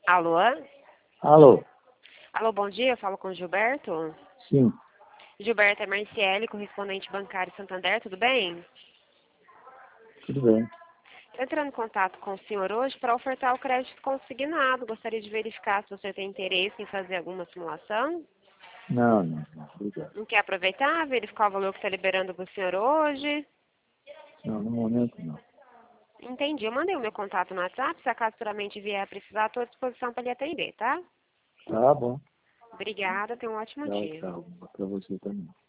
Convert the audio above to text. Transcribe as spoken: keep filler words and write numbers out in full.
Alô? Alô? Alô, bom dia, eu falo com o Gilberto. Sim, Gilberto é Marciele, correspondente bancário Santander, tudo bem? tudo bem. Estou entrando em contato com o senhor hoje para ofertar o crédito consignado. Gostaria de verificar se você tem interesse em fazer alguma simulação. Não, não, não, obrigado. Não quer aproveitar, verificar o valor que está liberando para o senhor hoje? Não, no momento não. Entendi, eu mandei o meu contato no WhatsApp, se acaso futuramente vier a precisar, estou à disposição para lhe atender, tá? Tá bom. Obrigada, tenha um ótimo Tchau, dia. tchau. Pra você também.